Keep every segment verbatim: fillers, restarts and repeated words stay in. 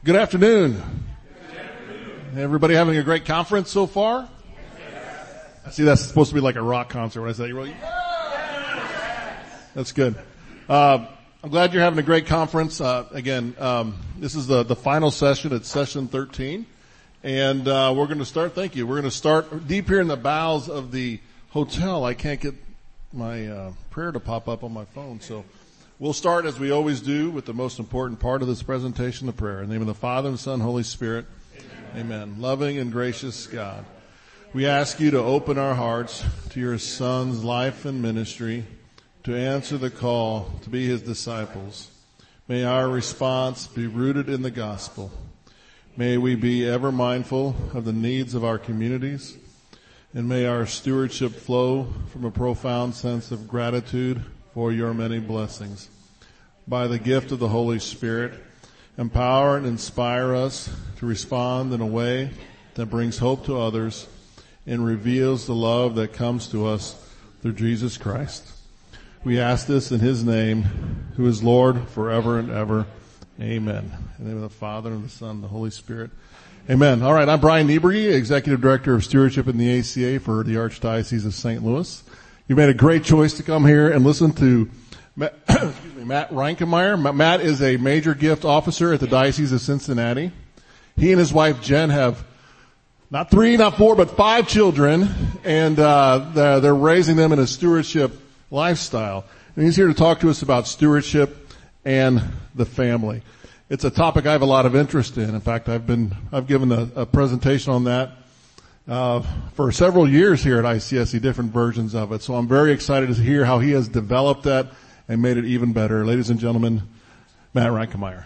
Good afternoon. Good afternoon. Everybody having a great conference so far? Yes. I see that's supposed to be like a rock concert when I say, really, yes. That's good. Uh, I'm glad you're having a great conference. Uh, again, um, this is the, the final session. It's session thirteen. And, uh, we're going to start, thank you. We're going to start deep here in the bowels of the hotel. I can't get my, uh, prayer to pop up on my phone, so we'll start as we always do with the most important part of this presentation, the prayer. In the name of the Father and Son, Holy Spirit. Amen. Amen. Loving and gracious God, we ask you to open our hearts to your Son's life and ministry, to answer the call to be his disciples. May our response be rooted in the gospel. May we be ever mindful of the needs of our communities, and may our stewardship flow from a profound sense of gratitude for your many blessings. By the gift of the Holy Spirit, empower and inspire us to respond in a way that brings hope to others and reveals the love that comes to us through Jesus Christ. We ask this in his name, who is Lord forever and ever. Amen. In the name of the Father and the Son and the Holy Spirit. Amen. All right, I'm Brian Niebury, Executive Director of Stewardship in the A C A for the Archdiocese of Saint Louis. You made a great choice to come here and listen to Matt, excuse me, Matt Reinkemeyer. Matt is a major gift officer at the Diocese of Cincinnati. He and his wife Jen have not three, not four, but five children, and uh they're raising them in a stewardship lifestyle. And he's here to talk to us about stewardship and the family. It's a topic I have a lot of interest in. In fact, I've been I've given a, a presentation on that Uh, for several years here at I C S E, different versions of it. So I'm very excited to hear how he has developed that and made it even better. Ladies and gentlemen, Matt Reinkemeyer.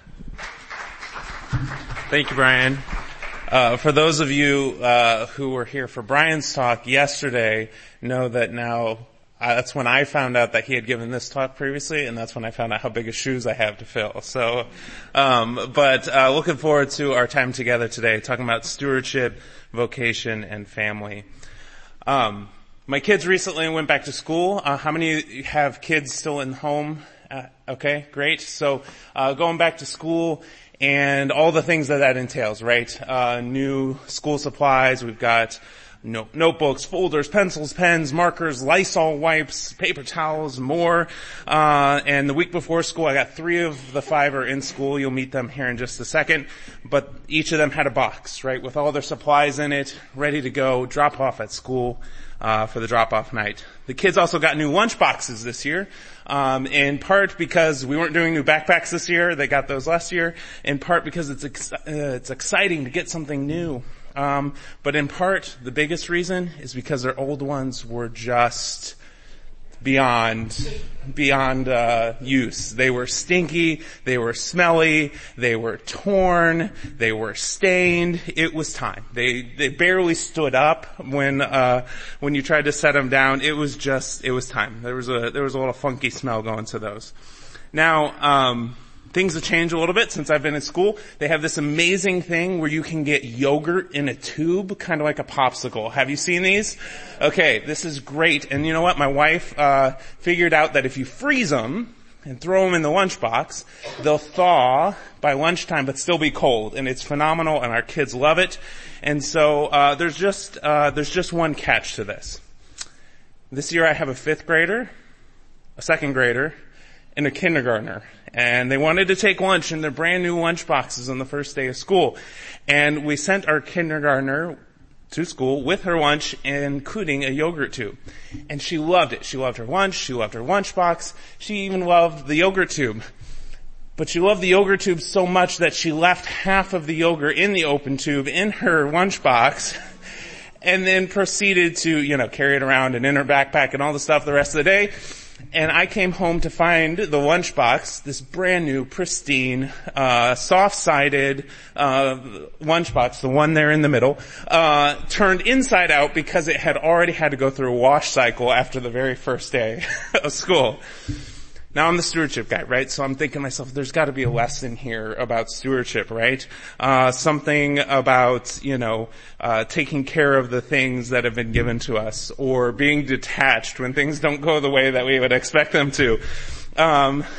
Thank you, Brian. Uh, for those of you, uh, who were here for Brian's talk yesterday, know that now, uh, that's when I found out that he had given this talk previously, and that's when I found out how big of shoes I have to fill. So, um, but, uh, looking forward to our time together today, talking about stewardship, vocation, and family. Um, my kids recently went back to school. Uh, how many have kids still in home? Uh, okay, great. So, uh, going back to school and all the things that that entails, right? Uh, new school supplies. We've got no, notebooks, folders, pencils, pens, markers, Lysol wipes, paper towels, more. Uh, and the week before school, I got three of the five are in school. You'll meet them here in just a second. But each of them had a box, right, with all their supplies in it, ready to go, drop off at school, uh, for the drop-off night. The kids also got new lunch boxes this year, um, in part because we weren't doing new backpacks this year. They got those last year. In part because it's, ex- uh, it's exciting to get something new. Um, but in part, the biggest reason is because their old ones were just beyond, beyond, uh, use. They were stinky, they were smelly, they were torn, they were stained. It was time. They, they barely stood up when, uh, when you tried to set them down. It was just, it was time. There was a, there was a little funky smell going to those. Now, um, things have changed a little bit since I've been in school. They have this amazing thing where you can get yogurt in a tube, kind of like a popsicle. Have you seen these? Okay, this is great. And you know what? My wife uh figured out that if you freeze them and throw them in the lunchbox, they'll thaw by lunchtime but still be cold. And it's phenomenal, and our kids love it. And so uh there's just uh there's just one catch to this. This year I have a fifth grader, a second grader, and a kindergartner. And they wanted to take lunch in their brand new lunch boxes on the first day of school. And we sent our kindergartner to school with her lunch, including a yogurt tube. And she loved it. She loved her lunch. She loved her lunch box. She even loved the yogurt tube. But she loved the yogurt tube so much that she left half of the yogurt in the open tube in her lunch box and then proceeded to, you know, carry it around and in her backpack and all the stuff the rest of the day. And I came home to find the lunchbox, this brand new, pristine, uh, soft-sided, uh, lunchbox, the one there in the middle, uh, turned inside out because it had already had to go through a wash cycle after the very first day of school. Now I'm the stewardship guy, right? So I'm thinking to myself, there's got to be a lesson here about stewardship, right? Uh, something about, you know, uh, taking care of the things that have been given to us, or being detached when things don't go the way that we would expect them to. Um,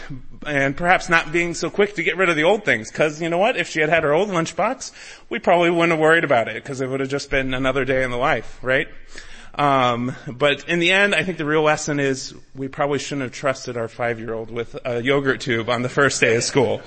and perhaps not being so quick to get rid of the old things. Cause you know what? If she had had her old lunchbox, we probably wouldn't have worried about it, cause it would have just been another day in the life, right? Um, but in the end, I think the real lesson is we probably shouldn't have trusted our five-year-old with a yogurt tube on the first day of school.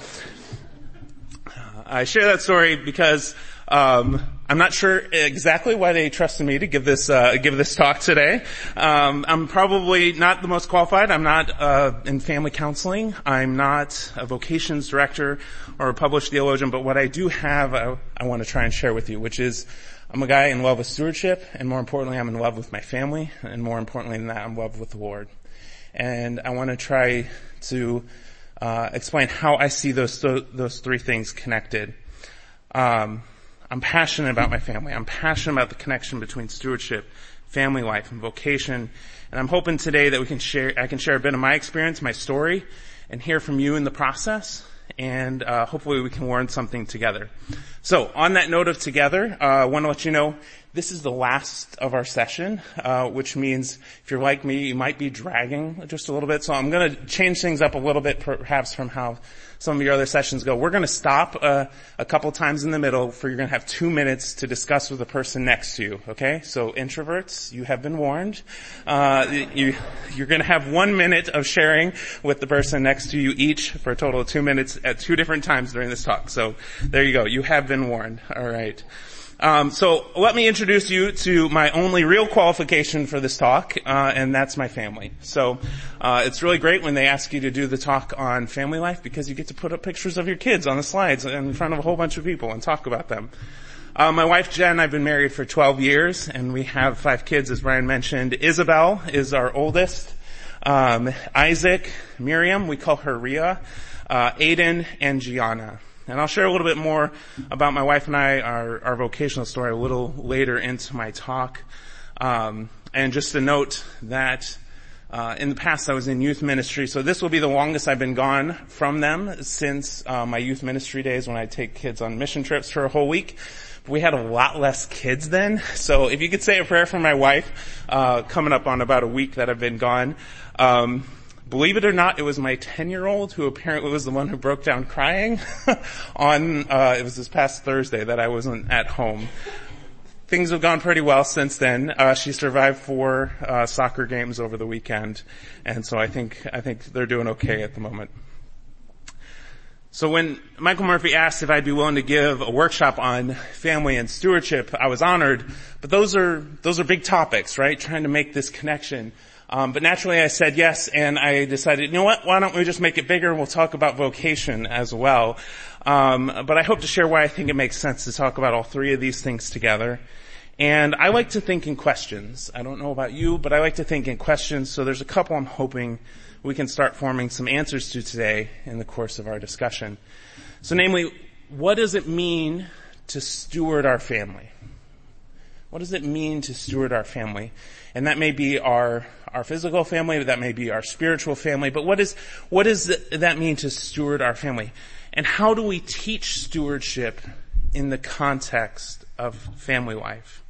Uh, I share that story because um, I'm not sure exactly why they trusted me to give this uh, give this talk today. Um, I'm probably not the most qualified. I'm not uh, in family counseling. I'm not a vocations director or a published theologian. But what I do have, I, I want to try and share with you, which is I'm a guy in love with stewardship, and more importantly, I'm in love with my family, and more importantly than that, I'm in love with the Lord. And I want to try to uh, explain how I see those those three things connected. Um, I'm passionate about my family. I'm passionate about the connection between stewardship, family life, and vocation. And I'm hoping today that we can share. I can share a bit of my experience, my story, and hear from you in the process. And uh, hopefully we can learn something together. So on that note of together, uh, I want to let you know this is the last of our session, uh, which means if you're like me, you might be dragging just a little bit. So I'm going to change things up a little bit, perhaps from how some of your other sessions go. We're going to stop uh, a couple times in the middle for you're going to have two minutes to discuss with the person next to you. Okay, so introverts, you have been warned. Uh, you, you're going to have one minute of sharing with the person next to you each for a total of two minutes at two different times during this talk. So there you go. You have been warned. All right. Um, so let me introduce you to my only real qualification for this talk, uh, and that's my family. So uh, it's really great when they ask you to do the talk on family life because you get to put up pictures of your kids on the slides in front of a whole bunch of people and talk about them. Uh, my wife Jen, I've been married for twelve years, and we have five kids, as Brian mentioned. Isabel is our oldest. Um, Isaac, Miriam, we call her Rhea, uh, Aiden, and Gianna. And I'll share a little bit more about my wife and I, our, our vocational story, a little later into my talk. Um, and just to note that uh, in the past I was in youth ministry, so this will be the longest I've been gone from them since uh, my youth ministry days when I'd take kids on mission trips for a whole week. But we had a lot less kids then, so if you could say a prayer for my wife, uh, coming up on about a week that I've been gone. Um, Believe it or not, it was my ten-year-old who apparently was the one who broke down crying on, uh, it was this past Thursday that I wasn't at home. Things have gone pretty well since then. Uh, she survived four, uh, soccer games over the weekend. And so I think, I think they're doing okay at the moment. So when Michael Murphy asked if I'd be willing to give a workshop on family and stewardship, I was honored. But those are, those are big topics, right? Trying to make this connection. Um, but naturally I said yes, and I decided, you know what, why don't we just make it bigger and we'll talk about vocation as well. Um, but I hope to share why I think it makes sense to talk about all three of these things together. And I like to think in questions. I don't know about you, but I like to think in questions, so there's a couple I'm hoping we can start forming some answers to today in the course of our discussion. So namely, what does it mean to steward our family? What does it mean to steward our family? And that may be our, our physical family, that may be our spiritual family, but what is, what does that mean to steward our family? And how do we teach stewardship in the context of family life?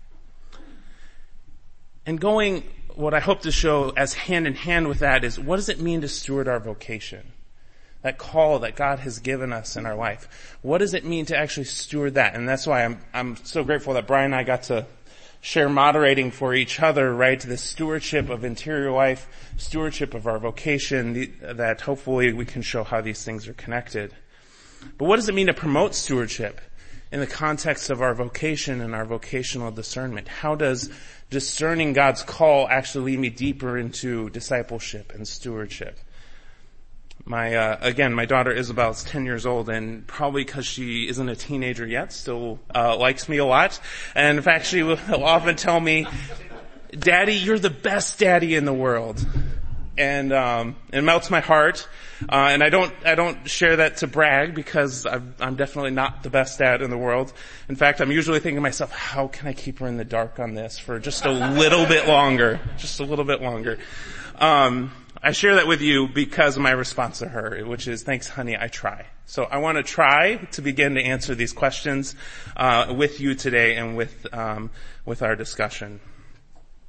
And going, what I hope to show as hand in hand with that is, what does it mean to steward our vocation? That call that God has given us in our life. What does it mean to actually steward that? And that's why I'm, I'm so grateful that Brian and I got to share moderating for each other, right? The stewardship of interior life, stewardship of our vocation, the, that hopefully we can show how these things are connected. But what does it mean to promote stewardship in the context of our vocation and our vocational discernment? How does discerning God's call actually lead me deeper into discipleship and stewardship? My, uh, again, my daughter Isabel is ten years old, and probably because she isn't a teenager yet, still, uh, likes me a lot. And in fact, she will often tell me, "Daddy, you're the best daddy in the world." And, um, it melts my heart. Uh, and I don't, I don't share that to brag because I'm, I'm definitely not the best dad in the world. In fact, I'm usually thinking to myself, how can I keep her in the dark on this for just a little bit longer? Just a little bit longer. Um, I share that with you because of my response to her, which is, thanks, honey, I try. So I want to try to begin to answer these questions uh, with you today and with um, with our discussion.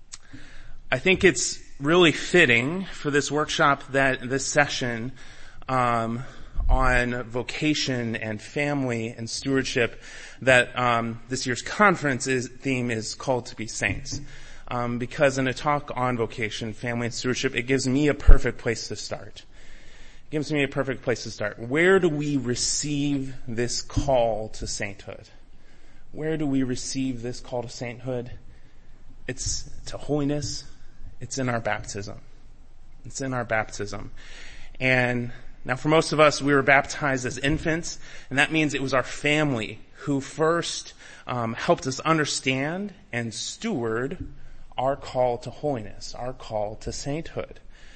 I think it's really fitting for this workshop, that this session, um, on vocation and family and stewardship that um, this year's conference is, theme is called to be saints. Um, because in a talk on vocation, family, and stewardship, it gives me a perfect place to start. It gives me a perfect place to start. Where do we receive this call to sainthood? Where do we receive this call to sainthood? It's to holiness. It's in our baptism. It's in our baptism. And now for most of us, we were baptized as infants, and that means it was our family who first um, helped us understand and steward our call to holiness, our call to sainthood.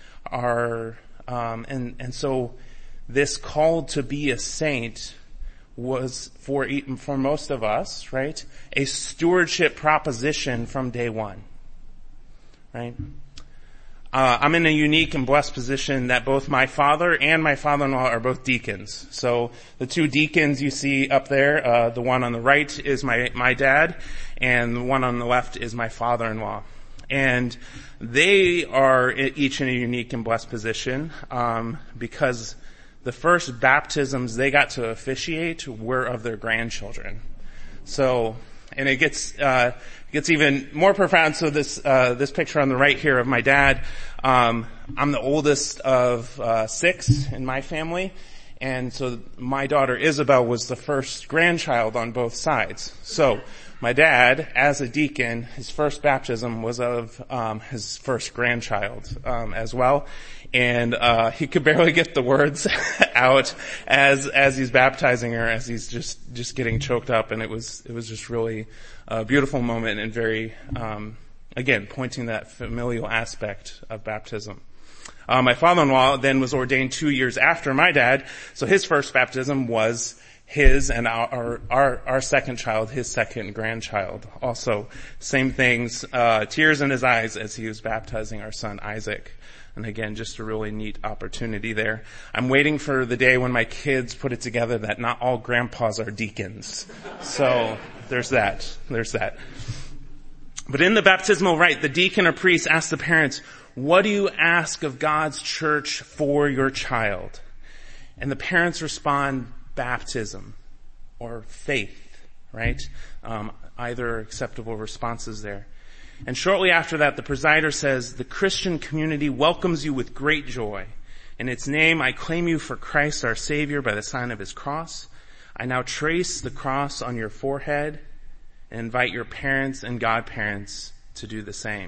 Our um, and and so this call to be a saint was for for most of us, right, a stewardship proposition from day one, right? Uh, I'm in a unique and blessed position that both my father and my father-in-law are both deacons. So the two deacons you see up there, uh, the one on the right is my, my dad, and the one on the left is my father-in-law. And they are each in a unique and blessed position, um, because the first baptisms they got to officiate were of their grandchildren. So, and it gets, uh, gets even more profound. So this, uh, this picture on the right here of my dad, um, I'm the oldest of, uh, six in my family. And so my daughter Isabel was the first grandchild on both sides. So my dad, as a deacon, his first baptism was of, um, his first grandchild, um, as well. And, uh, he could barely get the words out as, as he's baptizing her, as he's just, just getting choked up. And it was, it was just really a beautiful moment and very, um, again, pointing that familial aspect of baptism. Uh, my father-in-law then was ordained two years after my dad. So his first baptism was his and our, our, our second child, his second grandchild. Also, same things, uh, tears in his eyes as he was baptizing our son Isaac. And again, just a really neat opportunity there. I'm waiting for the day when my kids put it together that not all grandpas are deacons. So there's that. There's that. But in the baptismal rite, the deacon or priest asks the parents, what do you ask of God's church for your child? And the parents respond, baptism or faith, right? Um, either acceptable responses there. And shortly after that, the presider says, the Christian community welcomes you with great joy. In its name, I claim you for Christ our Savior by the sign of his cross. I now trace the cross on your forehead and invite your parents and godparents to do the same.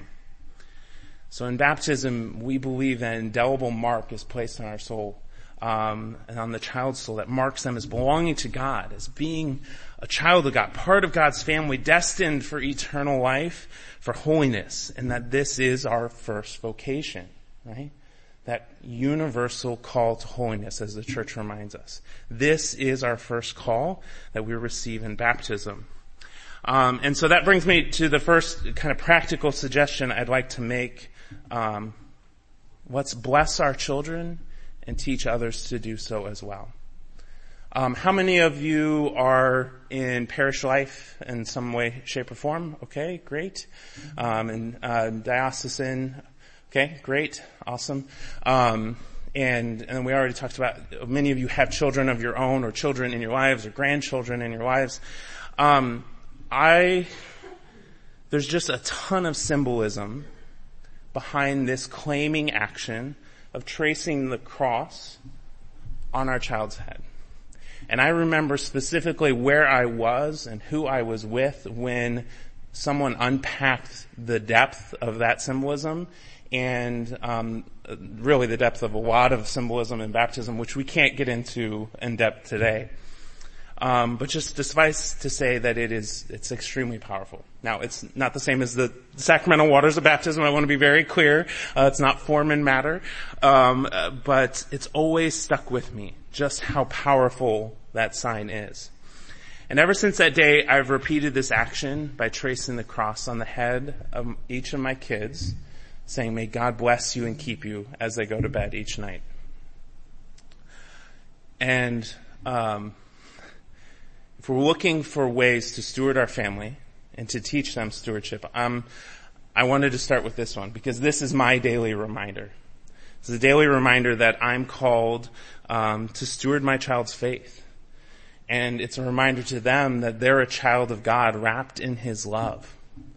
So in baptism, we believe that an indelible mark is placed on our soul, um, and on the child's soul that marks them as belonging to God, as being a child of God, part of God's family, destined for eternal life, for holiness, and that this is our first vocation, right? That universal call to holiness, as the church reminds us. This is our first call that we receive in baptism. Um, and so that brings me to the first kind of practical suggestion I'd like to make. Um, let's bless our children and teach others to do so as well. Um, how many of you are in parish life in some way, shape, or form? Okay, great. Um, and uh, diocesan. Okay, great, awesome. Um, and and we already talked about many of you have children of your own, or children in your lives, or grandchildren in your lives. Um, I there's just a ton of symbolism behind this claiming action of tracing the cross on our child's head. And I remember specifically where I was and who I was with when someone unpacked the depth of that symbolism, and um, really the depth of a lot of symbolism in baptism, which we can't get into in depth today. Um, but just suffice to say that it is, it's extremely powerful. Now, it's not the same as the sacramental waters of baptism. I want to be very clear. Uh, it's not form and matter. Um, uh, but it's always stuck with me just how powerful that sign is. And ever since that day, I've repeated this action by tracing the cross on the head of each of my kids, saying, may God bless you and keep you as they go to bed each night. And, um, if we're looking for ways to steward our family and to teach them stewardship, um, I wanted to start with this one because this is my daily reminder. It's a daily reminder that I'm called um, to steward my child's faith. And it's a reminder to them that they're a child of God wrapped in His love.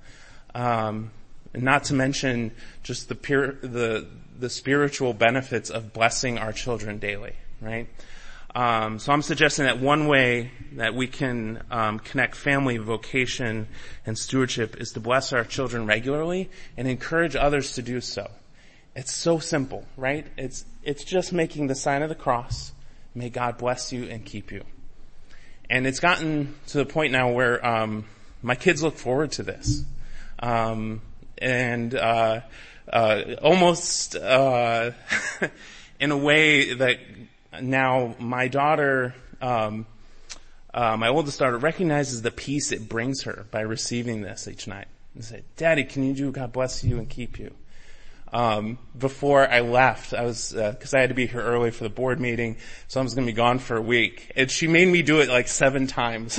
Um, and not to mention just the pure, the, the spiritual benefits of blessing our children daily, right? Um, so I'm suggesting that one way that we can um, connect family, vocation, and stewardship is to bless our children regularly and encourage others to do so. It's so simple, right? It's it's just making the sign of the cross. May God bless you and keep you. And it's gotten to the point now where um, my kids look forward to this, um, and uh, uh, almost uh, in a way that. Now, my daughter, um, uh, my oldest daughter, recognizes the peace it brings her by receiving this each night. And say, Daddy, can you do God bless you and keep you? Um, before I left, I was, uh, cause I had to be here early for the board meeting, so I was gonna be gone for a week. And she made me do it like seven times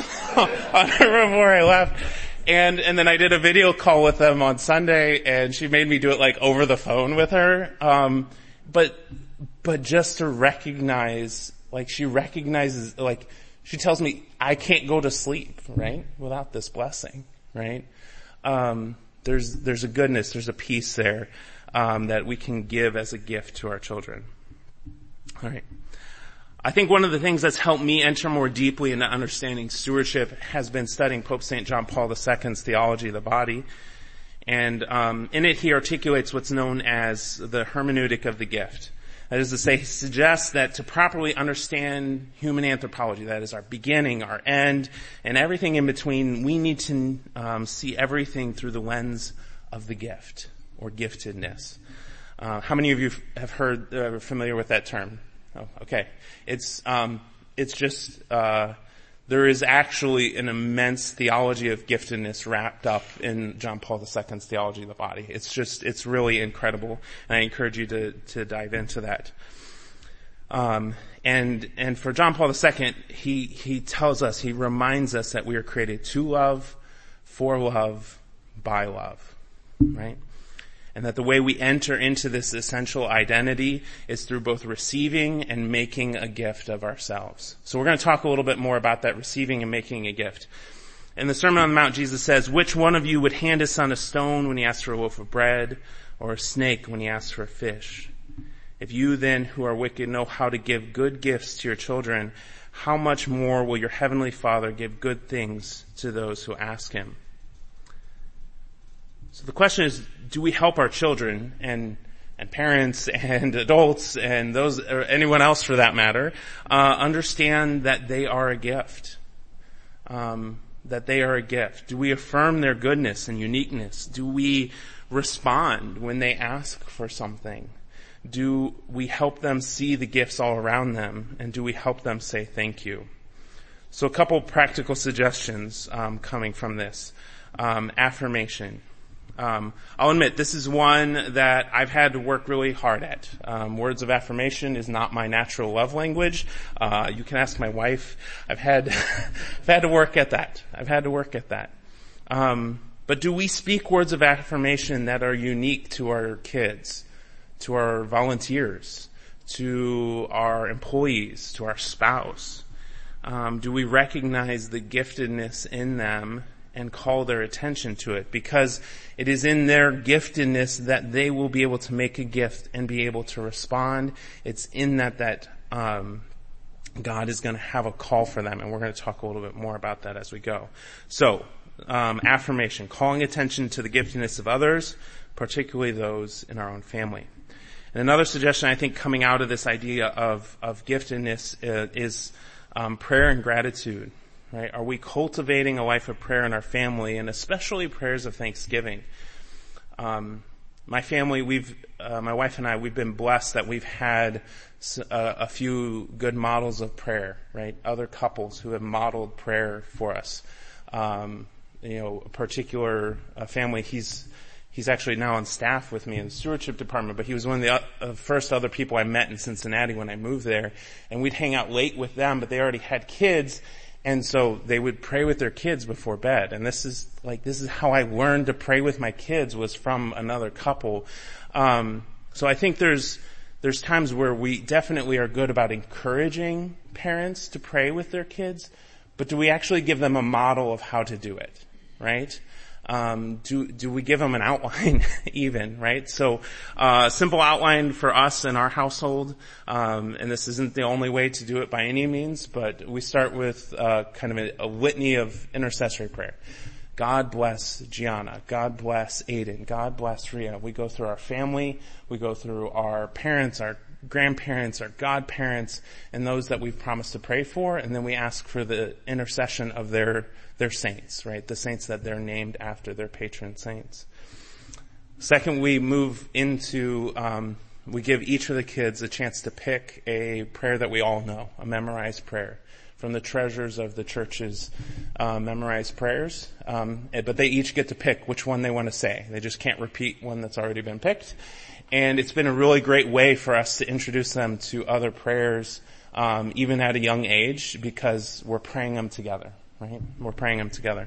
before I left. And, and then I did a video call with them on Sunday, and she made me do it like over the phone with her. Um, but, But just to recognize, like she recognizes, like she tells me I can't go to sleep, right, without this blessing, right? Um, there's there's a goodness, there's a peace there um, that we can give as a gift to our children. All right. I think one of the things that's helped me enter more deeply into understanding stewardship has been studying Pope Saint John Paul the Second's theology of the body. And um, in it he articulates what's known as the hermeneutic of the gift. That is to say, he suggests that to properly understand human anthropology, that is our beginning, our end, and everything in between, we need to um, see everything through the lens of the gift or giftedness. Uh, how many of you have heard, uh, familiar with that term? Oh, okay. It's um, it's just uh, there is actually an immense theology of giftedness wrapped up in John Paul the Second's theology of the body. It's just, it's really incredible, and I encourage you to, to dive into that. Um, and, and for John Paul the Second, he, he tells us, he reminds us that we are created to love, for love, by love, right? And that the way we enter into this essential identity is through both receiving and making a gift of ourselves. So we're going to talk a little bit more about that receiving and making a gift. In the Sermon on the Mount, Jesus says, which one of you would hand his son a stone when he asks for a loaf of bread, or a snake when he asks for a fish? If you then, who are wicked, know how to give good gifts to your children, how much more will your heavenly Father give good things to those who ask him? So the question is, do we help our children and and parents and adults and those or anyone else for that matter uh, understand that they are a gift? Um, that they are a gift. Do we affirm their goodness and uniqueness? Do we respond when they ask for something? Do we help them see the gifts all around them? And do we help them say thank you? So a couple practical suggestions um, coming from this. Um, affirmation. Um, I'll admit this is one that I've had to work really hard at. Um, words of affirmation is not my natural love language. Uh, you can ask my wife. I've had, I've had to work at that. I've had to work at that. Um, but do we speak words of affirmation that are unique to our kids, to our volunteers, to our employees, to our spouse? Um, do we recognize the giftedness in them and call their attention to it? Because it is in their giftedness that they will be able to make a gift and be able to respond. It's in that that um, God is going to have a call for them, and we're going to talk a little bit more about that as we go. So, um, affirmation, calling attention to the giftedness of others, particularly those in our own family. And another suggestion, I think, coming out of this idea of, of giftedness uh, is um, prayer and gratitude. Right? Are we cultivating a life of prayer in our family, and especially prayers of thanksgiving? Um, my family, we've, uh, my wife and I, we've been blessed that we've had a, a few good models of prayer, right? Other couples who have modeled prayer for us. Um, you know, a particular uh, family, he's, he's actually now on staff with me in the stewardship department, but he was one of the uh, first other people I met in Cincinnati when I moved there. And we'd hang out late with them, but they already had kids. And so they would pray with their kids before bed. And this is like, this is how I learned to pray with my kids, was from another couple. Um, so I think there's, there's times where we definitely are good about encouraging parents to pray with their kids, but do we actually give them a model of how to do it, right? Um, do, do we give them an outline even, right? So, uh, simple outline for us in our household, um, and this isn't the only way to do it by any means, but we start with, uh, kind of a, a litany of intercessory prayer. God bless Gianna. God bless Aiden. God bless Rhea. We go through our family. We go through our parents, our grandparents, our godparents, and those that we've promised to pray for, and then we ask for the intercession of their their saints, right? The saints that they're named after, their patron saints. Second, we move into, um, we give each of the kids a chance to pick a prayer that we all know, a memorized prayer from the treasures of the church's uh, memorized prayers. Um, but they each get to pick which one they want to say. They just can't repeat one that's already been picked. And it's been a really great way for us to introduce them to other prayers, um, even at a young age, because we're praying them together, right? We're praying them together.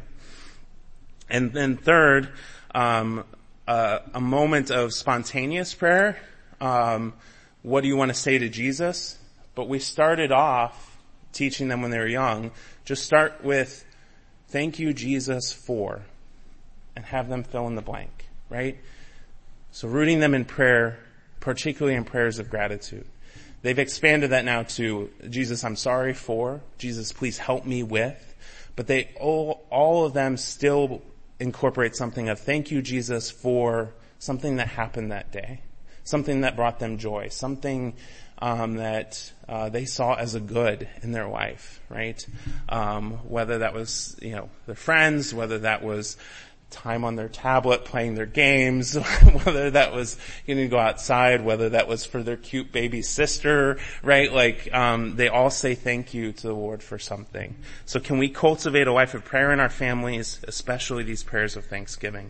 And then third, um, uh, a moment of spontaneous prayer. Um, what do you want to say to Jesus? But we started off teaching them when they were young. Just start with, thank you, Jesus, for, and have them fill in the blank, right? So rooting them in prayer, particularly in prayers of gratitude. They've expanded that now to, Jesus, I'm sorry for, Jesus, please help me with. But they all, all of them still incorporate something of, thank you, Jesus, for something that happened that day. Something that brought them joy. Something um, that uh, they saw as a good in their life, right? Um, whether that was, you know, their friends, whether that was time on their tablet playing their games, whether that was getting to go outside, whether that was for their cute baby sister, right? Like, um, they all say thank you to the Lord for something. So can we cultivate a life of prayer in our families, especially these prayers of thanksgiving?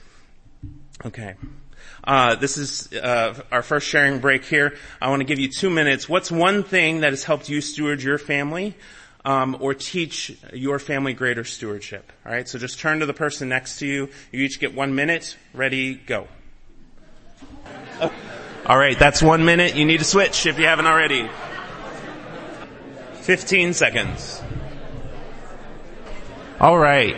Okay. Uh, this is, uh, our first sharing break here. I want to give you two minutes. What's one thing that has helped you steward your family? Um, or teach your family greater stewardship. All right, so just turn to the person next to you. You each get one minute. Ready, go. Oh. All right, that's one minute. You need to switch if you haven't already. Fifteen seconds. All right.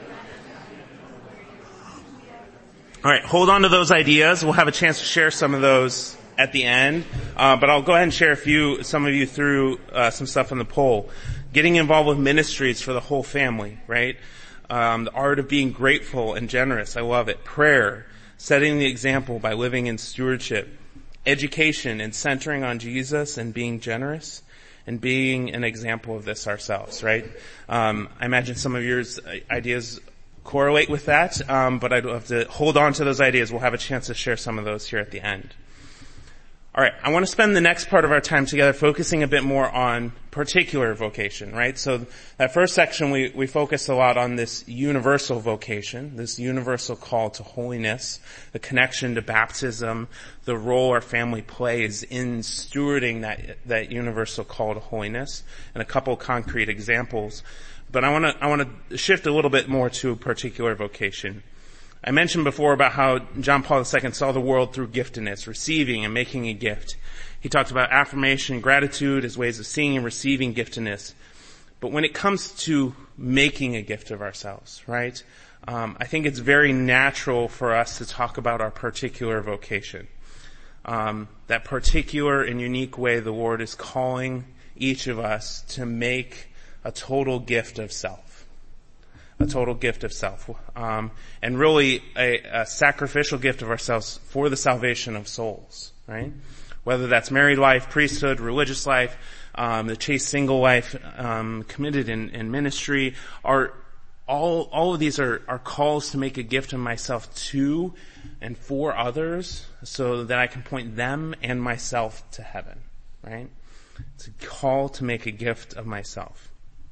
All right, hold on to those ideas. We'll have a chance to share some of those at the end. Uh, but I'll go ahead and share a few, some of you through uh, some stuff on the poll. Getting involved with ministries for the whole family, right? Um, the art of being grateful and generous. I love it. Prayer. Setting the example by living in stewardship. Education and centering on Jesus and being generous and being an example of this ourselves, right? Um, I imagine some of your ideas correlate with that, um, but I'd love to hold on to those ideas. We'll have a chance to share some of those here at the end. All right, I want to spend the next part of our time together focusing a bit more on particular vocation, right? So that first section, we, we focused a lot on this universal vocation, this universal call to holiness, the connection to baptism, the role our family plays in stewarding that, that universal call to holiness, and a couple concrete examples. But I want to, I want to shift a little bit more to a particular vocation. I mentioned before about how John Paul the Second saw the world through giftedness, receiving and making a gift. He talked about affirmation and gratitude as ways of seeing and receiving giftedness. But when it comes to making a gift of ourselves, right, um, I think it's very natural for us to talk about our particular vocation. Um, that particular and unique way the Lord is calling each of us to make a total gift of self. A total gift of self, um, and really a, a sacrificial gift of ourselves for the salvation of souls, right? Whether that's married life, priesthood, religious life, um, the chaste single life, um, committed in, in ministry, are all all of these are, are calls to make a gift of myself to and for others, so that I can point them and myself to heaven, right? It's a call to make a gift of myself.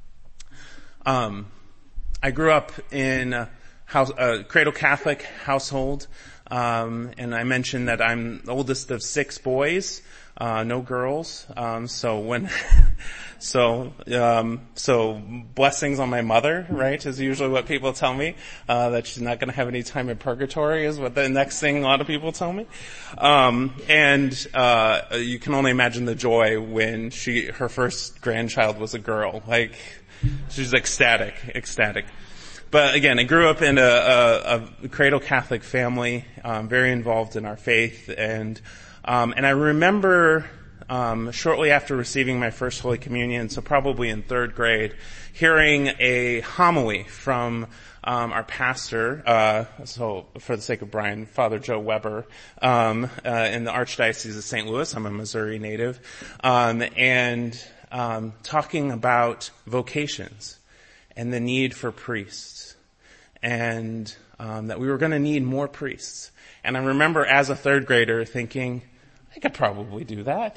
Um. I grew up in a, house, a cradle Catholic household, um, and I mentioned that I'm the oldest of six boys, uh, no girls. Um, so when So, um, so blessings on my mother, right, is usually what people tell me. Uh, that she's not going to have any time in purgatory is what the next thing a lot of people tell me. Um, and uh, you can only imagine the joy when she, her first grandchild was a girl. Like, she's ecstatic, ecstatic. But again, I grew up in a, a, a cradle Catholic family, um, very involved in our faith, and um, and I remember. Um, shortly after receiving my first Holy Communion, so probably in third grade, hearing a homily from um, our pastor, uh, so for the sake of Brian, Father Joe Weber, um, uh, in the Archdiocese of Saint Louis. I'm a Missouri native, um, and um, talking about vocations and the need for priests, and um, that we were going to need more priests. And I remember as a third grader thinking, I could probably do that.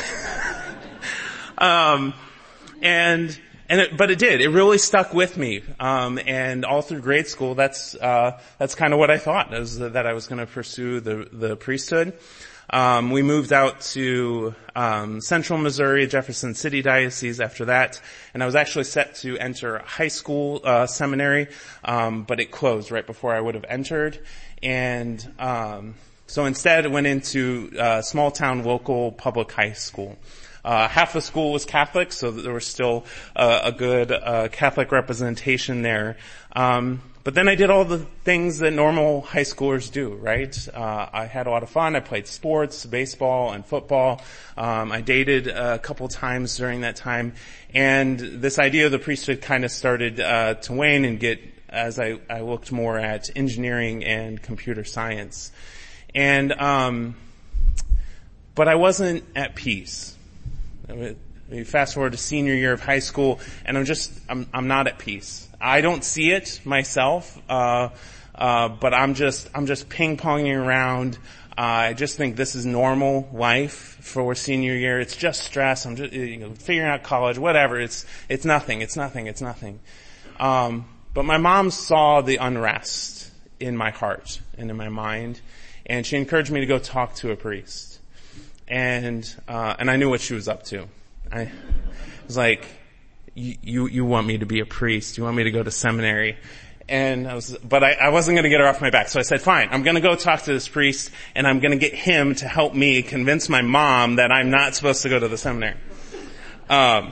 um, and, and it, but it did. It really stuck with me. Um, and all through grade school, that's, uh, that's kind of what I thought, is that I was going to pursue the, the priesthood. Um, we moved out to, um, central Missouri, Jefferson City Diocese after that. And I was actually set to enter high school, uh, seminary, um, but it closed right before I would have entered. And, um, So instead, I went into uh small town local public high school. Uh half the school was Catholic, so there was still uh, a good uh Catholic representation there. Um But then I did all the things that normal high schoolers do, right? Uh I had a lot of fun. I played sports, baseball and football. Um I dated a couple times during that time. And this idea of the priesthood kind of started uh to wane and get, as I, I looked more at engineering and computer science. And, um, but I wasn't at peace. We fast forward to senior year of high school, and I'm just, I'm, I'm not at peace. I don't see it myself, uh, uh, but I'm just, I'm just ping-ponging around. Uh, I just think this is normal life for senior year. It's just stress. I'm just, you know, figuring out college, whatever. It's, it's nothing. It's nothing. It's nothing. Um, but my mom saw the unrest in my heart and in my mind. And she encouraged me to go talk to a priest. And, uh, and I knew what she was up to. I was like, you, you want me to be a priest? You want me to go to seminary? And I was, but I, I wasn't going to get her off my back. So I said, fine, I'm going to go talk to this priest, and I'm going to get him to help me convince my mom that I'm not supposed to go to the seminary. Um,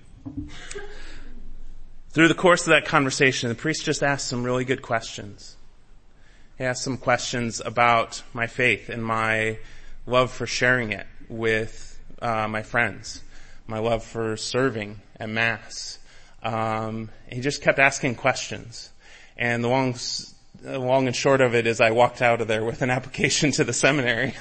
through the course of that conversation, the priest just asked some really good questions. He asked some questions about my faith and my love for sharing it with uh, my friends, my love for serving at Mass. Um, he just kept asking questions. And the long, the long and short of it is I walked out of there with an application to the seminary.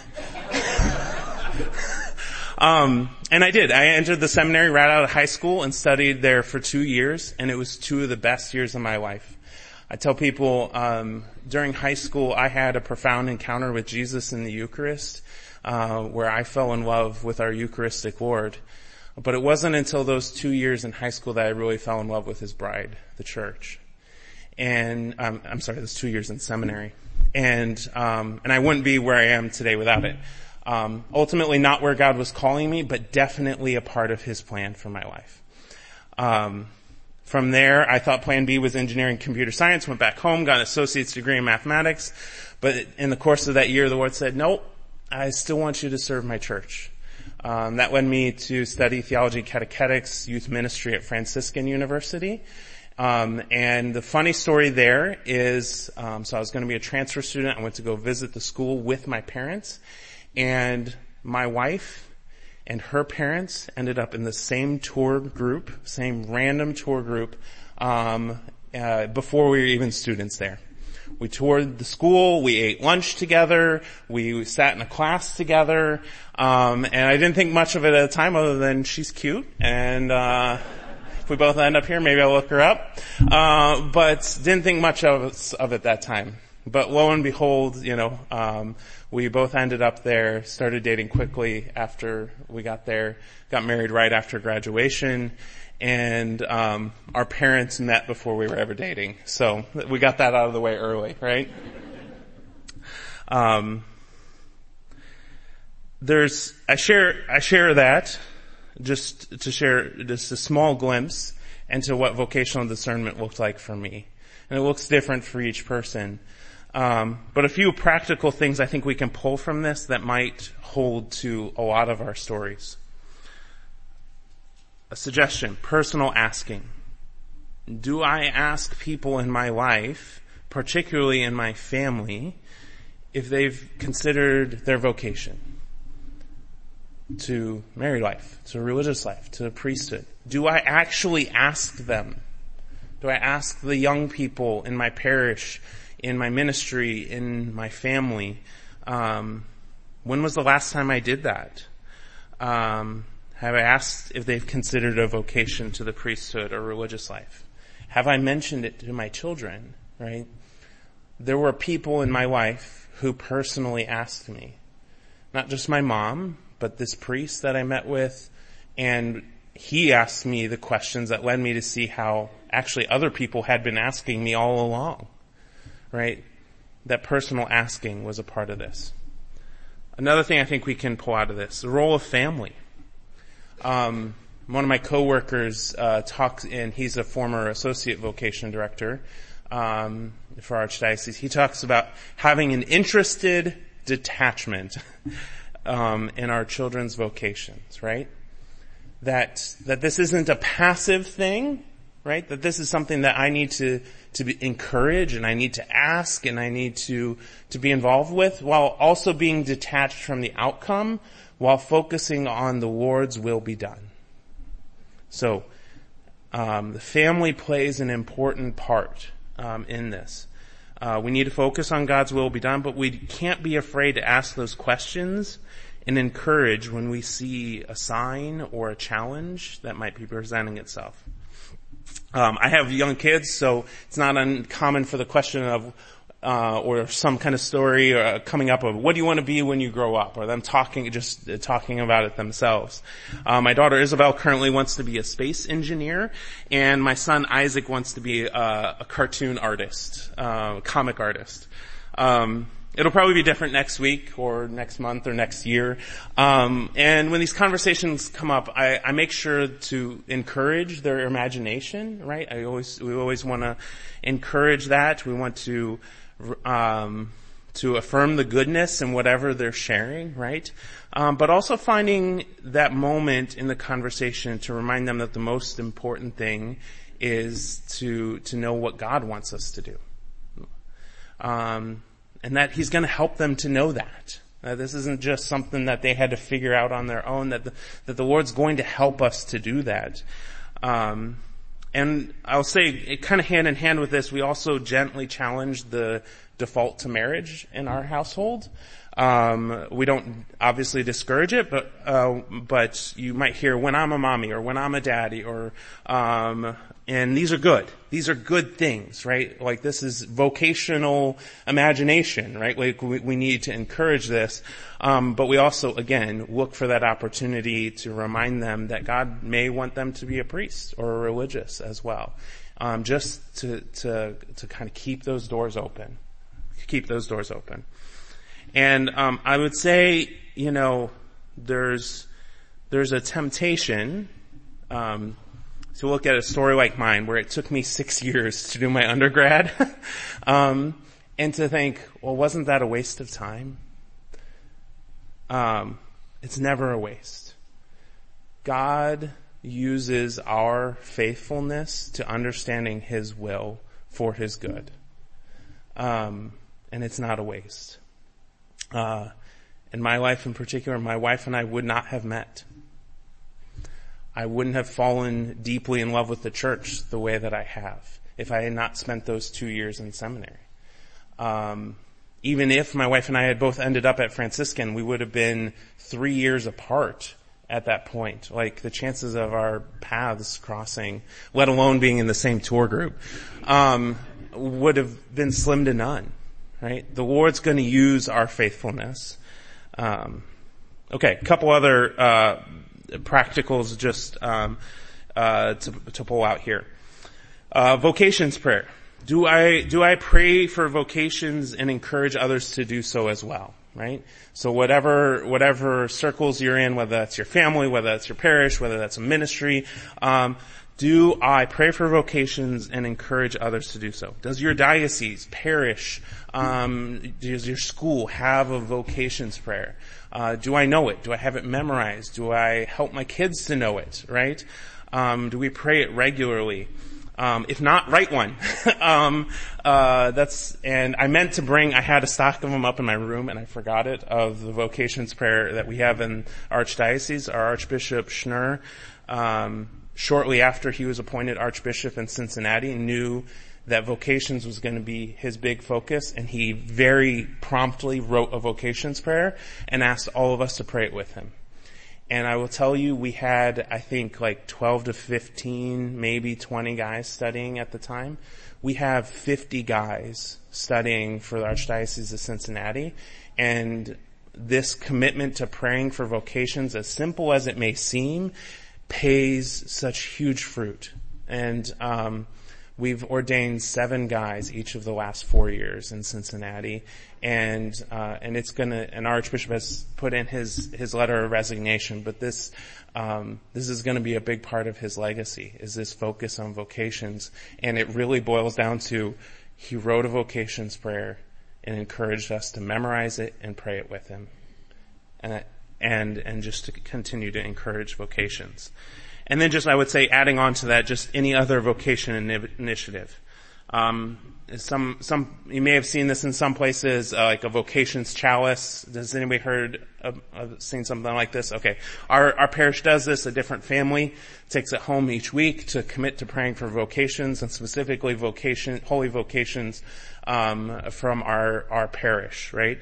um, and I did. I entered the seminary right out of high school and studied there for two years, and it was two of the best years of my life. I tell people, um, during high school, I had a profound encounter with Jesus in the Eucharist, uh, where I fell in love with our Eucharistic Lord. But it wasn't until those two years in high school that I really fell in love with His bride, the Church. And, um, I'm sorry, those two years in seminary. And, um, and I wouldn't be where I am today without it. Um, ultimately not where God was calling me, but definitely a part of His plan for my life. Um, From there, I thought plan B was engineering computer science, went back home, got an associate's degree in mathematics. But in the course of that year, the Lord said, nope, I still want you to serve my church. Um, that led me to study theology, catechetics, youth ministry at Franciscan University. Um, and the funny story there is, um, so I was going to be a transfer student. I went to go visit the school with my parents. And my wife and her parents ended up in the same tour group, same random tour group, um, uh, before we were even students there. We toured the school, we ate lunch together, we sat in a class together, um, and I didn't think much of it at the time other than she's cute, and, uh, if we both end up here, maybe I'll look her up, uh, but didn't think much of it, of it that time. But lo and behold, you know, um, we both ended up there, started dating quickly after we got there, got married right after graduation, and um our parents met before we were ever dating. So we got that out of the way early, right? Um there's I share I share that just to share just a small glimpse into what vocational discernment looked like for me. And it looks different for each person. Um, but a few practical things I think we can pull from this that might hold to a lot of our stories. A suggestion, personal asking. Do I ask people in my life, particularly in my family, if they've considered their vocation to married life, to religious life, to priesthood? Do I actually ask them? Do I ask the young people in my parish, in my ministry, in my family? Um, when was the last time I did that? Um, have I asked if they've considered a vocation to the priesthood or religious life? Have I mentioned it to my children, right? There were people in my life who personally asked me, not just my mom, but this priest that I met with, and he asked me the questions that led me to see how actually other people had been asking me all along, right? That personal asking was a part of this. Another thing I think we can pull out of this, the role of family. Um, one of my coworkers uh, talks, and he's a former associate vocation director um, for Archdiocese. He talks about having an interested detachment um, in our children's vocations, right? That that this isn't a passive thing, right? That this is something that I need to to be, encourage, and I need to ask, and I need to to be involved with, while also being detached from the outcome, while focusing on the Lord's will be done. So, um, the family plays an important part um, in this. Uh, we need to focus on God's will be done, but we can't be afraid to ask those questions and encourage when we see a sign or a challenge that might be presenting itself. Um, I have young kids, so it's not uncommon for the question of Uh, or some kind of story uh, coming up of what do you want to be when you grow up, or them talking, just uh, talking about it themselves. Uh, my daughter Isabel currently wants to be a space engineer, and my son Isaac wants to be uh, a cartoon artist, uh, comic artist. Um, it'll probably be different next week or next month or next year. Um, and when these conversations come up, I, I make sure to encourage their imagination, right? I always, we always want to encourage that. We want to Um, to affirm the goodness in whatever they're sharing, right? Um, but also finding that moment in the conversation to remind them that the most important thing is to to know what God wants us to do, um, and that He's going to help them to know that. Uh, this isn't just something that they had to figure out on their own. That the, that the Lord's going to help us to do that. Um, And I'll say, kind of hand in hand with this, we also gently challenge the default to marriage in our household. Um, we don't obviously discourage it, but uh, but you might hear when I'm a mommy or when I'm a daddy, or um, and these are good. These are good things, right? Like this is vocational imagination, right? Like we, we need to encourage this, um, but we also again look for that opportunity to remind them that God may want them to be a priest or a religious as well, um, just to to to kind of keep those doors open, keep those doors open. And um, I would say, you know, there's there's a temptation um, to look at a story like mine, where it took me six years to do my undergrad, um, and to think, well, wasn't that a waste of time? Um, it's never a waste. God uses our faithfulness to understanding His will for His good, um, and it's not a waste. Uh, in my life in particular, my wife and I would not have met. I wouldn't have fallen deeply in love with the church the way that I have if I had not spent those two years in seminary. Um, even if my wife and I had both ended up at Franciscan, we would have been three years apart at that point. Like the chances of our paths crossing, let alone being in the same tour group, um, would have been slim to none. Right? The Lord's going to use our faithfulness. Um, okay, a couple other uh, practicals just um, uh, to, to pull out here. Uh, vocations prayer. Do I do I pray for vocations and encourage others to do so as well? right? So whatever, whatever circles you're in, whether that's your family, whether that's your parish, whether that's a ministry, um, do I pray for vocations and encourage others to do so? Does your diocese, parish, um, does your school have a vocations prayer? Uh, do I know it? Do I have it memorized? Do I help my kids to know it, right? Um, do we pray it regularly? Um, if not, write one. um, uh, that's, and I meant to bring, I had a stock of them up in my room and I forgot it, of the vocations prayer that we have in Archdiocese. Our Archbishop Schnurr, um, shortly after he was appointed Archbishop in Cincinnati, knew that vocations was going to be his big focus, and he very promptly wrote a vocations prayer and asked all of us to pray it with him. And I will tell you, we had, I think, like twelve to fifteen, maybe twenty guys studying at the time. We have fifty guys studying for the Archdiocese of Cincinnati, and this commitment to praying for vocations, as simple as it may seem, pays such huge fruit. And um we've ordained seven guys each of the last four years in Cincinnati, and uh and it's gonna, and our Archbishop has put in his his letter of resignation, but this um this is gonna be a big part of his legacy, is this focus on vocations. And it really boils down to, he wrote a vocations prayer and encouraged us to memorize it and pray it with him. And and and just to continue to encourage vocations. And then just, I would say, adding on to that, just any other vocation initiative. Um, some, some, you may have seen this in some places, uh, like a vocations chalice. Does anybody heard of, of seen something like this? Okay. Our, our parish does this. A different family takes it home each week to commit to praying for vocations, and specifically vocation, holy vocations, um, from our, our parish, right?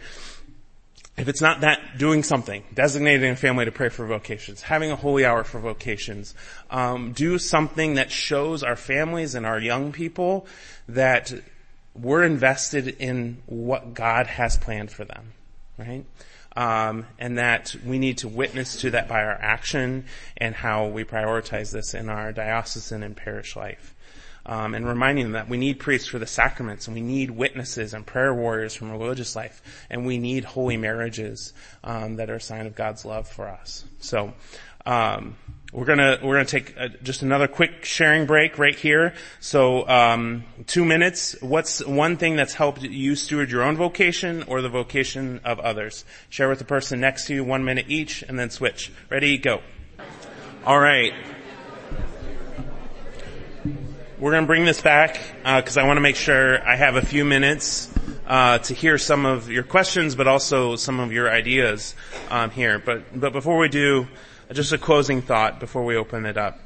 If it's not that, doing something, designating a family to pray for vocations, having a holy hour for vocations, um, do something that shows our families and our young people that we're invested in what God has planned for them, right? Um, and that we need to witness to that by our action and how we prioritize this in our diocesan and parish life. Um, and reminding them that we need priests for the sacraments, and we need witnesses and prayer warriors from religious life, and we need holy marriages um, that are a sign of God's love for us. So um, we're gonna we're gonna take a, just another quick sharing break right here. So um, two minutes. What's one thing that's helped you steward your own vocation or the vocation of others? Share with the person next to you. One minute each, and then switch. Ready? Go. All right. We're going to bring this back because uh, I want to make sure I have a few minutes uh, to hear some of your questions, but also some of your ideas um, here. But but before we do, just a closing thought before we open it up.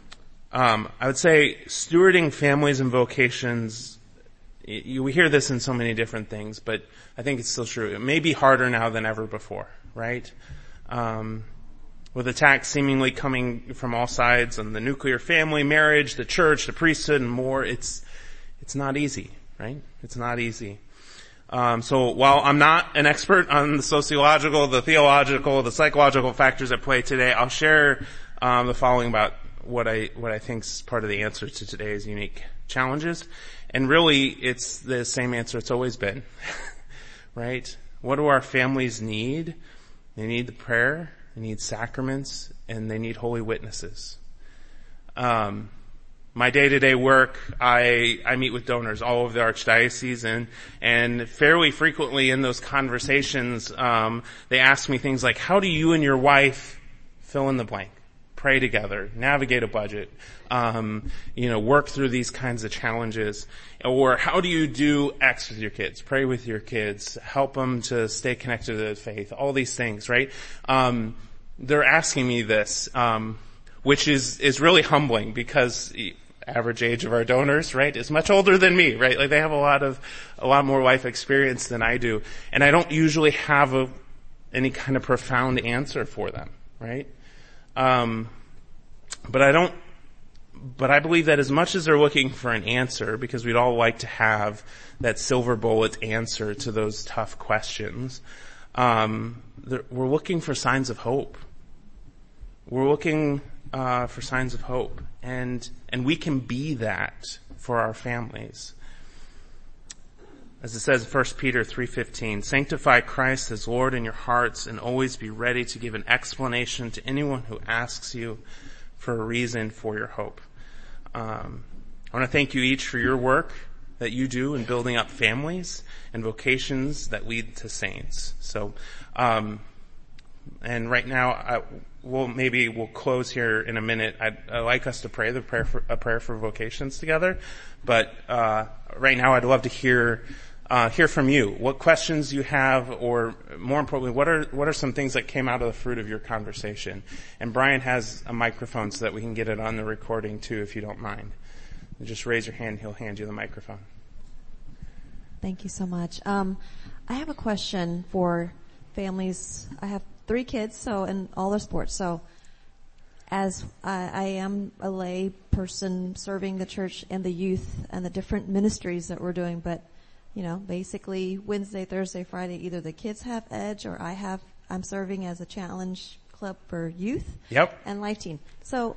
Um, I would say stewarding families and vocations. You, we hear this in so many different things, but I think it's still true. It may be harder now than ever before, right? Um, With attacks seemingly coming from all sides on the nuclear family, marriage, the church, the priesthood, and more, it's it's not easy, right? It's not easy. Um, so while I'm not an expert on the sociological, the theological, the psychological factors at play today, I'll share um, the following about what I what I think is part of the answer to today's unique challenges. And really, it's the same answer it's always been, right? What do our families need? They need the prayer. They need sacraments, and they need holy witnesses. Um, my day-to-day work, I, I meet with donors all over the Archdiocese, and, and fairly frequently in those conversations, um, they ask me things like, how do you and your wife fill in the blank? Pray together, navigate a budget, um, you know, work through these kinds of challenges. Or how do you do X with your kids? Pray with your kids, help them to stay connected to the faith, all these things, right? Um, they're asking me this, um, which is, is really humbling because the average age of our donors, right, is much older than me, right? Like they have a lot of, a lot more life experience than I do. And I don't usually have a, any kind of profound answer for them, right? Um, but I don't, but I believe that as much as they're looking for an answer, because we'd all like to have that silver bullet answer to those tough questions, um, we're looking for signs of hope. We're looking, uh, for signs of hope, and, and we can be that for our families. as it says in First Peter three fifteen, sanctify Christ as Lord in your hearts and always be ready to give an explanation to anyone who asks you for a reason for your hope. Um, I want to thank you each for your work that you do in building up families and vocations that lead to saints. So, um, and right now, I, we'll maybe we'll close here in a minute. I'd, I'd like us to pray the prayer for, a prayer for vocations together. But uh, right now, I'd love to hear uh, hear from you. What questions you have, or more importantly, what are what are some things that came out of the fruit of your conversation? And Brian has a microphone so that we can get it on the recording too, if you don't mind. Just raise your hand. He'll hand you the microphone. Thank you so much. Um, I have a question for families. I have three kids, so in all their sports. So, as I, I am a lay person serving the church and the youth and the different ministries that we're doing, but you know, basically Wednesday, Thursday, Friday, either the kids have Edge or I have. I'm serving as a challenge club for youth. Yep. And life team. So,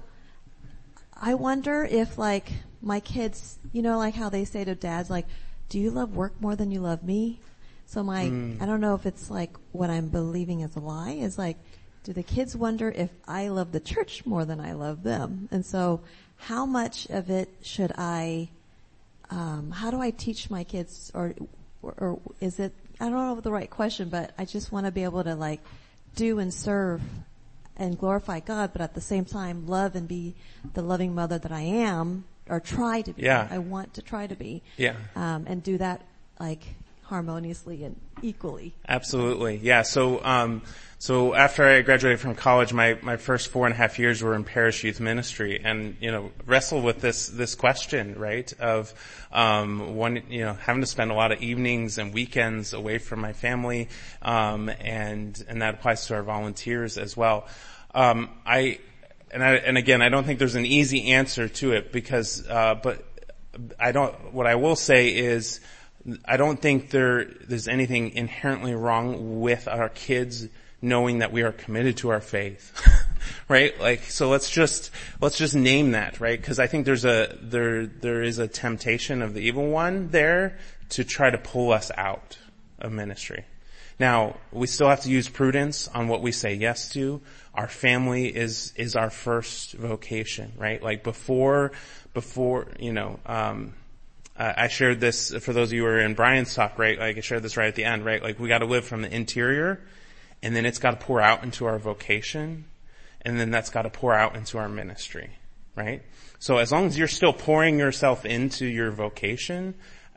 I wonder if like my kids, you know, like how they say to dads, like, do you love work more than you love me? So my, mm. I don't know if it's like what I'm believing is a lie, is like, do the kids wonder if I love the church more than I love them? And so how much of it should I, um, how do I teach my kids, or, or, or is it, I don't know the right question, but I just want to be able to like do and serve and glorify God, but at the same time love and be the loving mother that I am, or try to be. Yeah. I want to try to be. Yeah. Um, and do that like harmoniously and equally. Absolutely. Yeah. So, um, so after I graduated from college, my, my first four and a half years were in parish youth ministry, and, you know, wrestled with this, this question, right, of, um, one, you know, having to spend a lot of evenings and weekends away from my family, um, and, and that applies to our volunteers as well. Um, I, and I, and again, I don't think there's an easy answer to it because, uh, but I don't, what I will say is, I don't think there, there's anything inherently wrong with our kids knowing that we are committed to our faith. Right? Like, so let's just, let's just name that, right? Because I think there's a, there, there is a temptation of the evil one there to try to pull us out of ministry. Now, we still have to use prudence on what we say yes to. Our family is, is our first vocation, right? Like before, before, you know, um, I shared this for those of you who were in Brian's talk, right? Like I shared this right at the end, right? Like we got to live from the interior, and then it's got to pour out into our vocation, and then that's got to pour out into our ministry, right? So as long as you're still pouring yourself into your vocation,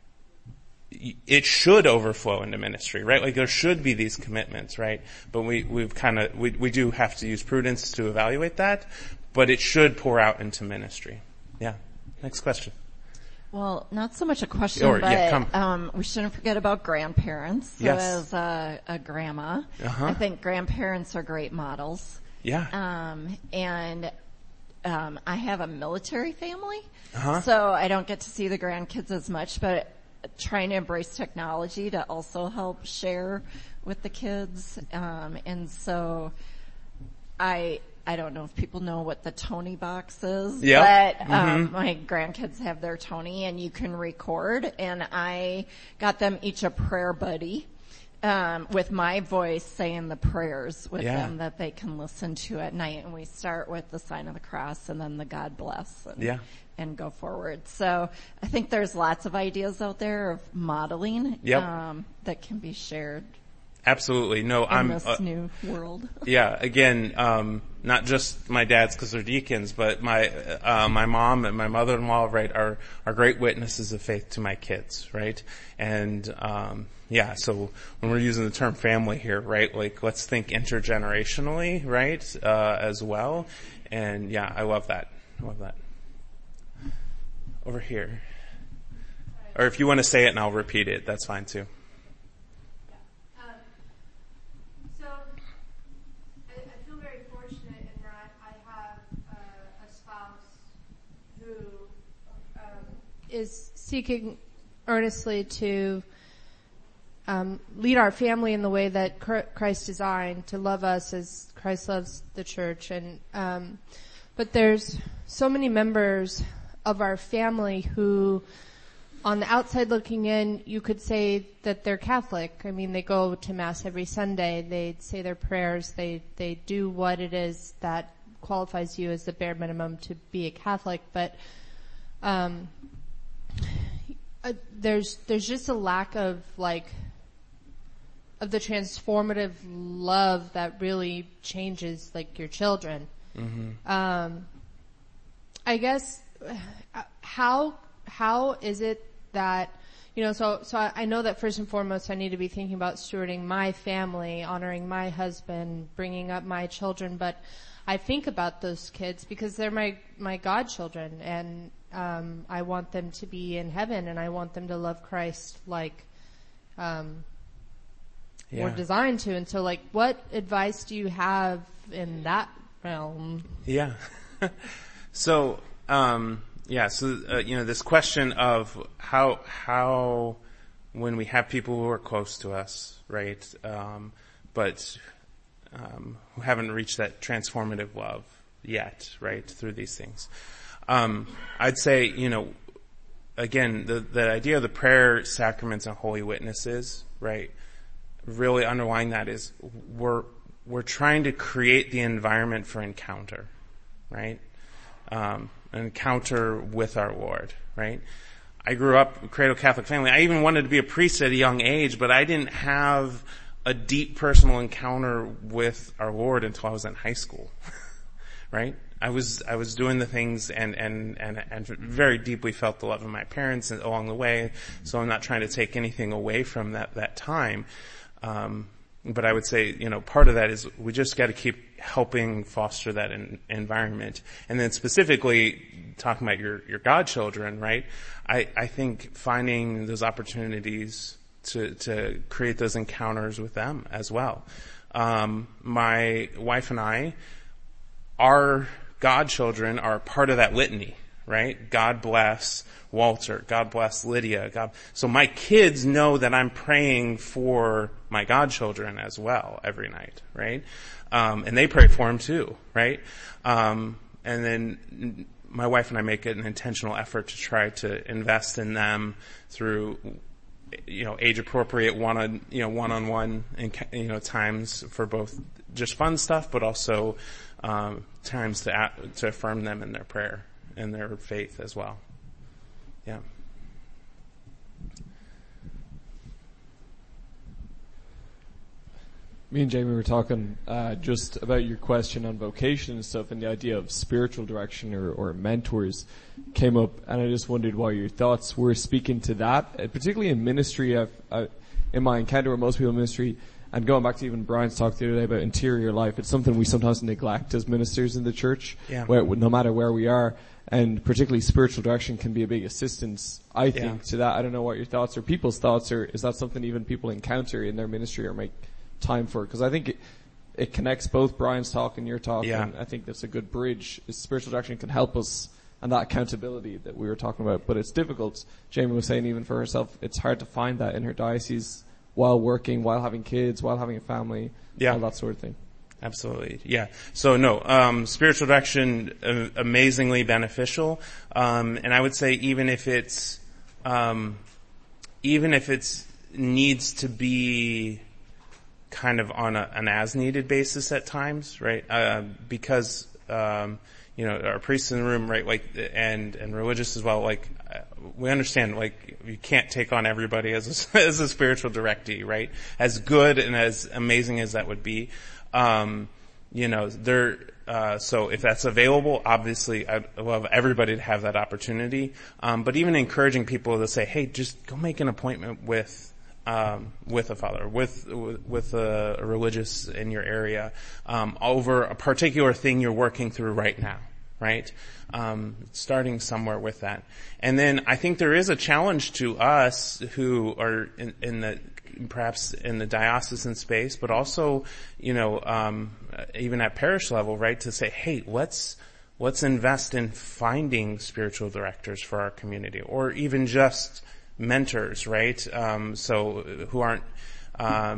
it should overflow into ministry, right? Like there should be these commitments, right? But we, we've kind of, we, we do have to use prudence to evaluate that, but it should pour out into ministry. Yeah. Next question. Well, not so much a question, or, but yeah, um, we shouldn't forget about grandparents. So yes. as a, a grandma, uh-huh. I think grandparents are great models. Yeah. Um, and um, I have a military family, uh-huh. so I don't get to see the grandkids as much, but trying to embrace technology to also help share with the kids. Um, and so I... I don't know if people know what the Tony box is, yep. but um, mm-hmm. my grandkids have their Tony, and you can record. And I got them each a prayer buddy um, with my voice saying the prayers with yeah. them that they can listen to at night. And we start with the sign of the cross and then the God bless and, yeah. and go forward. So I think there's lots of ideas out there of modeling yep. um, that can be shared. Absolutely. No, in I'm, this uh, new world. yeah, again, um, not just my dad's because they're deacons, but my, uh, my mom and my mother-in-law, right, are, are great witnesses of faith to my kids, right? And, um, yeah, so when we're using the term family here, right, like let's think intergenerationally, right, uh, as well. And yeah, I love that. I love that. Over here. Or if you want to say it and I'll repeat it, that's fine too. Is seeking earnestly to um, lead our family in the way that Christ designed, to love us as Christ loves the church. And um, but there's so many members of our family who on the outside looking in, you could say that they're Catholic. I mean, they go to Mass every Sunday. They say their prayers. They, they do what it is that qualifies you as the bare minimum to be a Catholic. But, um, uh, there's, there's just a lack of like, of the transformative love that really changes like your children. Mm-hmm. Um, I guess, uh, how, how is it that, you know, so, so I, I know that first and foremost I need to be thinking about stewarding my family, honoring my husband, bringing up my children, but I think about those kids because they're my, my godchildren, and, um, I want them to be in heaven, and I want them to love Christ like, um, yeah. we're designed to. And so like, what advice do you have in that realm? Yeah. so, um, Yeah, so, uh, you know, this question of how, how, when we have people who are close to us, right, um, but, um, who haven't reached that transformative love yet, right, through these things. Um, I'd say, you know, again, the, the idea of the prayer, sacraments, and holy witnesses, right, really underlying that is we're, we're trying to create the environment for encounter, right? Um, an encounter with our Lord, right? I grew up in a cradle Catholic family. I even wanted to be a priest at a young age, but I didn't have a deep personal encounter with our Lord until I was in high school, right? I was, I was doing the things and, and, and, and very deeply felt the love of my parents along the way. So I'm not trying to take anything away from that, that time. Um, But I would say, you know, part of that is we just got to keep helping foster that in, environment. And then specifically talking about your, your godchildren, right? I, I think finding those opportunities to, to create those encounters with them as well. Um, my wife and I, our godchildren are part of that litany, right? God bless Walter. God bless Lydia. God. So my kids know that I'm praying for my godchildren as well every night, right? Um, and they pray for them too, right? Um, and then my wife and I make it an intentional effort to try to invest in them through, you know, age appropriate one on, you know, one on one, you know, times for both just fun stuff, but also, um, times to, to affirm them in their prayer and their faith as well. Yeah. Me and Jamie were talking uh, just about your question on vocation and stuff, and the idea of spiritual direction or, or mentors came up, and I just wondered what your thoughts were speaking to that, uh, particularly in ministry. I've, I, in my encounter with most people in ministry, and going back to even Brian's talk the other day about interior life, it's something we sometimes neglect as ministers in the church, yeah. where, no matter where we are. And particularly spiritual direction can be a big assistance, I think, yeah. to that. I don't know what your thoughts or people's thoughts are. Is that something even people encounter in their ministry or make time for? Because I think it, it connects both Brian's talk and your talk, yeah. and I think that's a good bridge. Spiritual direction can help us, and that accountability that we were talking about. But it's difficult. Jamie was saying even for herself, it's hard to find that in her diocese while working, while having kids, while having a family, yeah. all that sort of thing. Absolutely. Yeah. So no, um, spiritual direction, uh, amazingly beneficial. Um, and I would say even if it's, um, even if it's needs to be kind of on a, an as needed basis at times, right? Uh, because, um, you know, our priests in the room, right? Like, and, and religious as well, like, uh, we understand, like, you can't take on everybody as a, as a spiritual directee, right? As good and as amazing as that would be. Um, you know, there, uh, so if that's available, obviously I'd love everybody to have that opportunity. Um, but even encouraging people to say, hey, just go make an appointment with, um, with a father, with, with a, a religious in your area, um, over a particular thing you're working through right now, right? Um, starting somewhere with that. And then I think there is a challenge to us who are in, in the, perhaps in the diocesan space, but also, you know, um, even at parish level, right, to say, hey, let's, let's invest in finding spiritual directors for our community, or even just mentors, right? Um, so who aren't, um,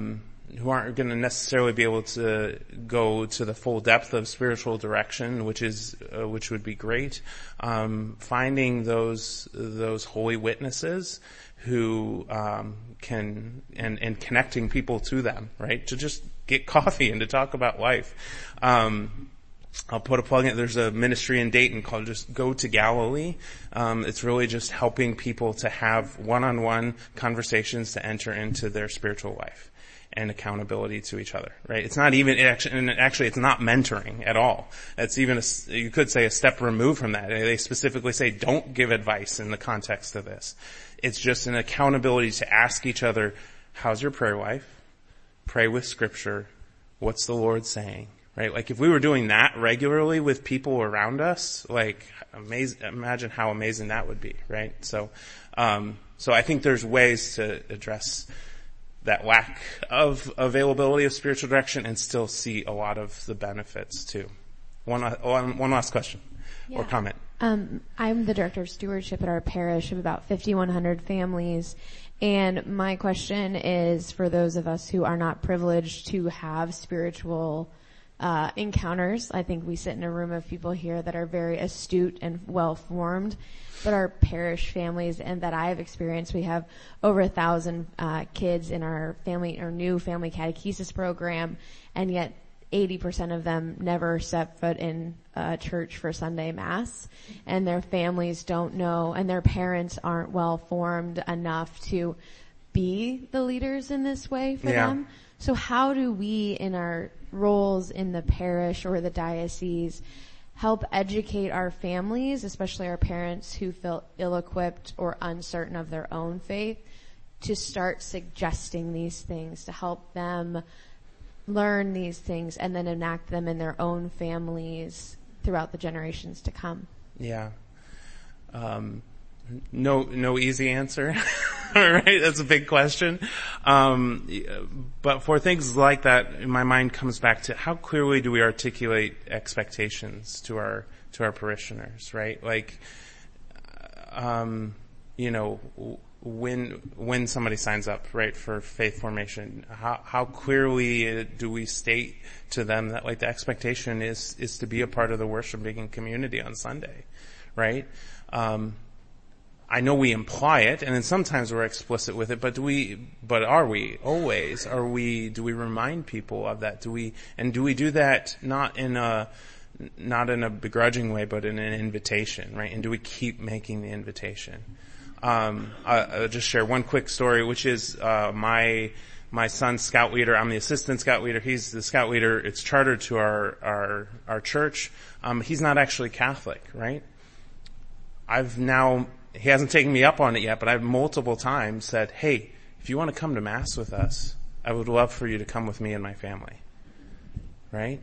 who aren't going to necessarily be able to go to the full depth of spiritual direction, which is uh, which would be great. Um, finding those those holy witnesses who um, can and and connecting people to them, right? To just get coffee and to talk about life. Um, I'll put a plug in. There's a ministry in Dayton called just Go to Galilee. Um, it's really just helping people to have one-on-one conversations to enter into their spiritual life and accountability to each other, right? It's not even, it actually, and actually it's not mentoring at all. It's even a, you could say a step removed from that. They specifically say don't give advice in the context of this. It's just an accountability to ask each other, how's your prayer life? Pray with scripture. What's the Lord saying? Right? Like if we were doing that regularly with people around us, like amazing, imagine how amazing that would be, right? So, um, so I think there's ways to address that lack of availability of spiritual direction and still see a lot of the benefits too. One, one, one last question yeah. or comment. Um, I'm the director of stewardship at our parish of about fifty-one hundred families. And my question is for those of us who are not privileged to have spiritual Uh, encounters. I think we sit in a room of people here that are very astute and well-formed, but our parish families and that I have experienced, we have over a thousand uh, kids in our family, our new family catechesis program, and yet eighty percent of them never step foot in a church for Sunday Mass, and their families don't know, and their parents aren't well-formed enough to be the leaders in this way for yeah. them. So how do we, in our roles in the parish or the diocese, help educate our families, especially our parents who feel ill-equipped or uncertain of their own faith, to start suggesting these things, to help them learn these things and then enact them in their own families throughout the generations to come? Yeah. Um, no, no easy answer. All right. That's a big question. Um, but for things like that, my mind comes back to how clearly do we articulate expectations to our, to our parishioners, right? Like, um, you know, when, when somebody signs up, right, for faith formation, how, how clearly do we state to them that like the expectation is, is to be a part of the worshiping community on Sunday, right? Um, I know we imply it, and then sometimes we're explicit with it, but do we, but are we always? Are we, do we remind people of that? Do we, and do we do that not in a, not in a begrudging way, but in an invitation, right? And do we keep making the invitation? Um, I, I'll just share one quick story, which is, uh, my, my son's scout leader. I'm the assistant scout leader. He's the scout leader. It's chartered to our, our, our church. Um, he's not actually Catholic, right? I've now, he hasn't taken me up on it yet, but I've multiple times said, hey, if you want to come to Mass with us, I would love for you to come with me and my family. Right?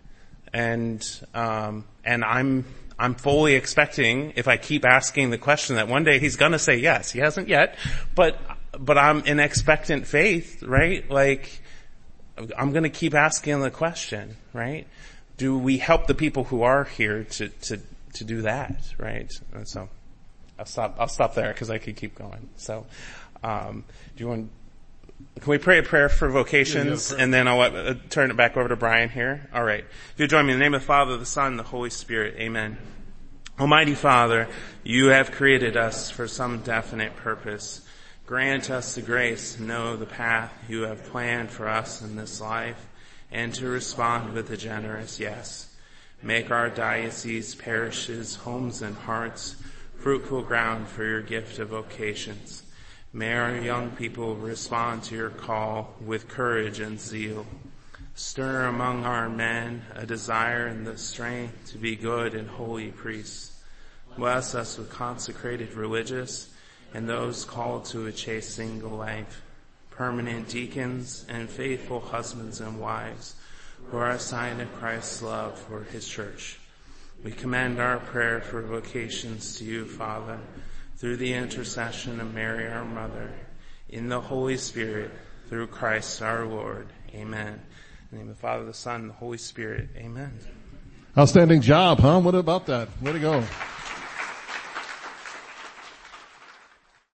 And, um, and I'm, I'm fully expecting, if I keep asking the question, that one day he's gonna say yes. He hasn't yet, but, but I'm in expectant faith, right? Like, I'm gonna keep asking the question, right? Do we help the people who are here to, to, to do that, right? And so, I'll stop, I'll stop there because I could keep going. So, um, do you want, can we pray a prayer for vocations? Yeah, yeah, and then I'll uh, turn it back over to Brian here. All right. If you join me in the name of the Father, the Son, and the Holy Spirit. Amen. Almighty Father, you have created us for some definite purpose. Grant us the grace to know the path you have planned for us in this life and to respond with a generous yes. Make our diocese, parishes, homes, and hearts fruitful ground for your gift of vocations. May our young people respond to your call with courage and zeal. Stir among our men a desire and the strength to be good and holy priests. Bless us with consecrated religious and those called to a chaste single life, permanent deacons and faithful husbands and wives who are a sign of Christ's love for his church. We commend our prayer for vocations to you, Father, through the intercession of Mary, our Mother, in the Holy Spirit, through Christ our Lord. Amen. In the name of the Father, the Son, and the Holy Spirit. Amen. Outstanding job, huh? What about that? Way to go.